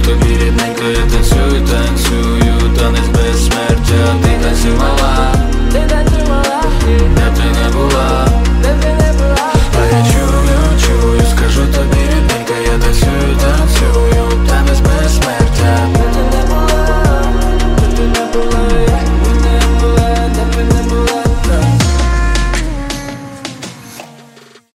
тобі рідненько, я танцюю, танцюю, танець безсмертя. Ти танцювала